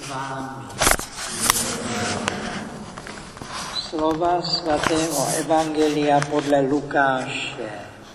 s vámi. Slova svatého Evangelia podle Lukáše.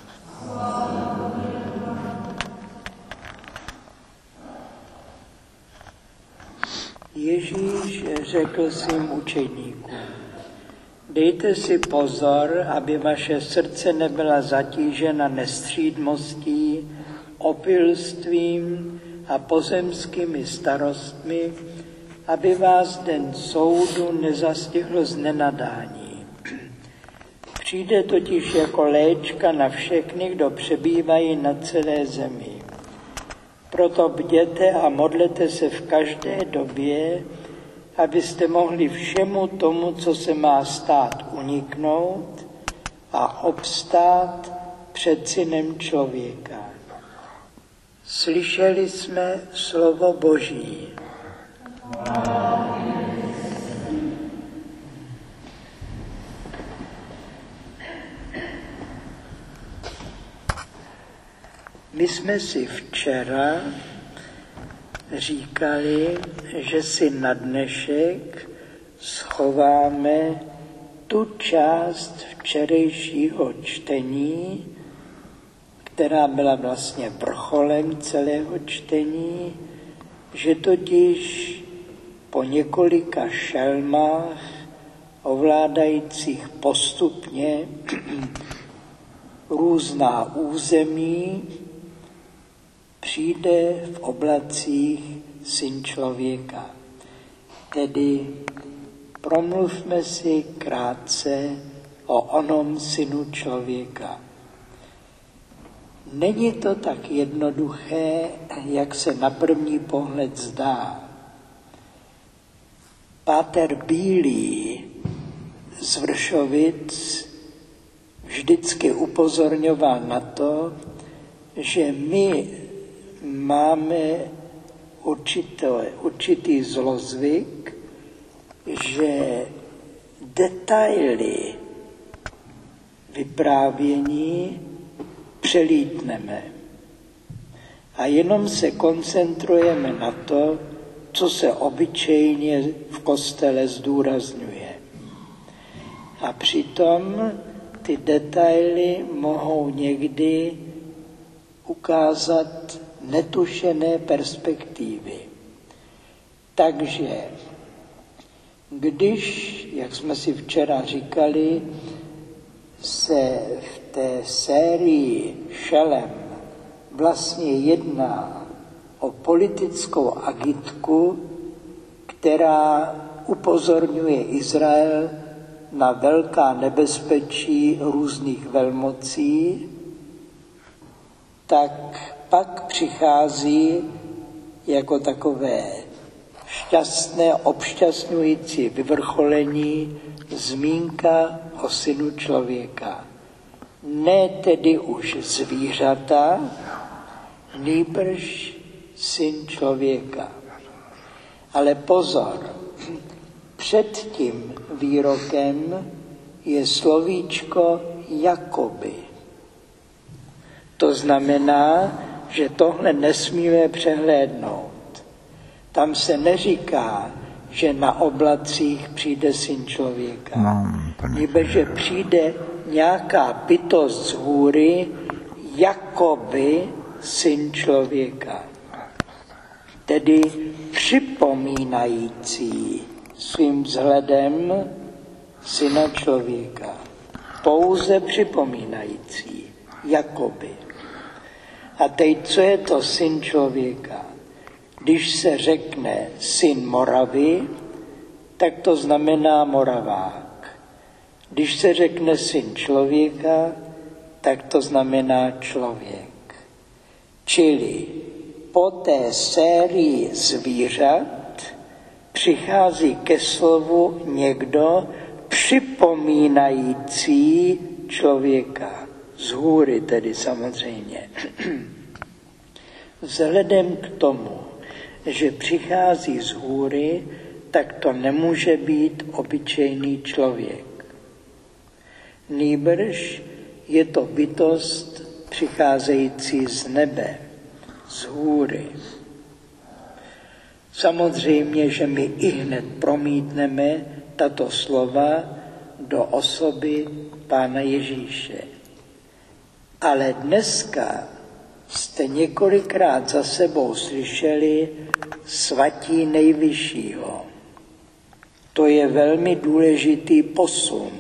Ježíš řekl svým učedníkům: dejte si pozor, aby vaše srdce nebyla zatížena nestřídmostí, opilstvím a pozemskými starostmi, aby vás den soudu nezastihl z nenadání. Přijde totiž jako léčka na všechny, kdo přebývají na celé zemi. Proto bděte a modlete se v každé době, abyste mohli všemu tomu, co se má stát, uniknout a obstát před Synem člověka. Slyšeli jsme slovo Boží. My jsme si včera říkali, že si na dnešek schováme tu část včerejšího čtení, která byla vlastně vrcholem celého čtení, že totiž po několika šelmách ovládajících postupně různá území přijde v oblacích Syn člověka. Tedy promluvme si krátce o onom Synu člověka. Není to tak jednoduché, jak se na první pohled zdá. Páter Bílý z Vršovic vždycky upozorňoval na to, že my máme určitý zlozvyk, že detaily vyprávění přelítneme a jenom se koncentrujeme na to, co se obyčejně v kostele zdůrazňuje. A přitom ty detaily mohou někdy ukázat netušené perspektivy. Takže když, jak jsme si včera říkali, se v té sérii šelem vlastně jedná o politickou agitku, která upozorňuje Izrael na velká nebezpečí různých velmocí, tak pak přichází jako takové šťastné, obšťastňující vyvrcholení zmínka o Synu člověka. Ne tedy už zvířata, nýbrž Syn člověka. Ale pozor, před tím výrokem je slovíčko jakoby. To znamená, že tohle nesmíme přehlédnout. Tam se neříká, že na oblacích přijde Syn člověka. Nýbrž, že přijde nějaká bytost z hůry, jakoby Syn člověka. Tedy připomínající svým vzhledem Syna člověka. Pouze připomínající, jakoby. A teď, co je to Syn člověka? Když se řekne Syn Moravy, tak to znamená Moravák. Když se řekne Syn člověka, tak to znamená člověk. Čili po té sérii zvířat přichází ke slovu někdo připomínající člověka. Z hůry tedy samozřejmě. Vzhledem k tomu, že přichází z hůry, tak to nemůže být obyčejný člověk. Nýbrž je to bytost přicházející z nebe, z hůry. Samozřejmě, že my ihned promítneme tato slova do osoby Pána Ježíše. Ale dneska jste několikrát za sebou slyšeli svatí nejvyššího. To je velmi důležitý posun,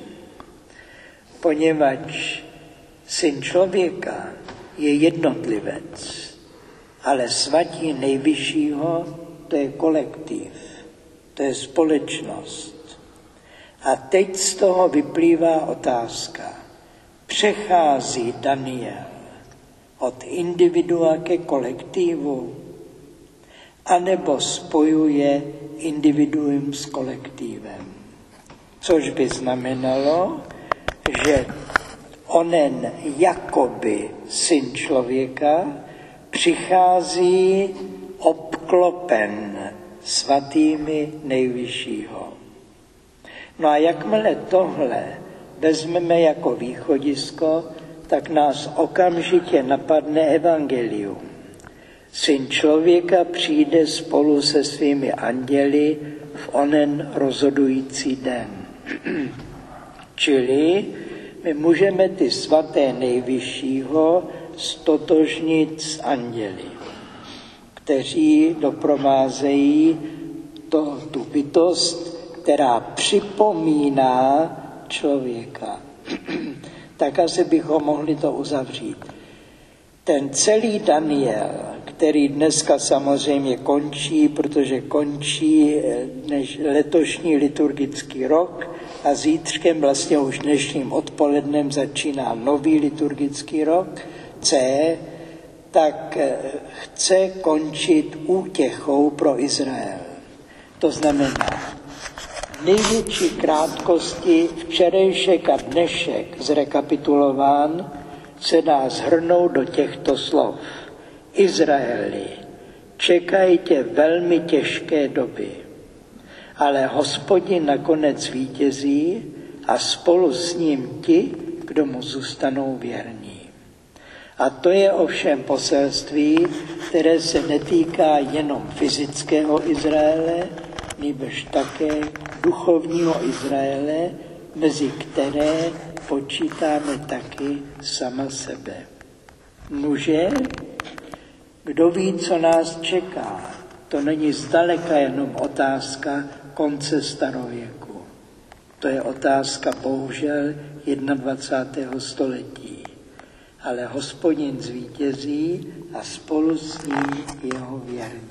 poněvadž syn člověka je jednotlivec, ale svatí nejvyššího to je kolektiv, to je společnost. A teď z toho vyplývá otázka. Přechází Daniel od individua ke kolektivu, anebo spojuje individuum s kolektivem. Což by znamenalo, že onen jakoby syn člověka přichází obklopen svatými nejvyššího. No a jakmile tohle vezmeme jako východisko, tak nás okamžitě napadne evangelium. Syn člověka přijde spolu se svými anděli v onen rozhodující den. Čili my můžeme ty svaté nejvyššího stotožnit s anděli, kteří doprovázejí tu bytost, která připomíná člověka. Tak asi bychom mohli to uzavřít. Ten celý Daniel, který dneska samozřejmě končí, protože končí letošní liturgický rok a zítřkem, vlastně už dnešním odpolednem, začíná nový liturgický rok C, tak chce končit útěchou pro Izrael. To znamená, největší krátkosti včerejšek a dnešek zrekapitulován se dá shrnout do těchto slov. Izraeli, čekajte velmi těžké doby, ale Hospodin nakonec vítězí a spolu s ním ti, kdo mu zůstanou věrní. A to je ovšem poselství, které se netýká jenom fyzického Izraele, nýbrž také duchovního Izraele, mezi které počítáme taky sama sebe. Nuže, kdo ví, co nás čeká, to není zdaleka jenom otázka konce starověku. To je otázka bohužel 21. století. Ale Hospodin zvítězí a spolu s ním jeho věrní.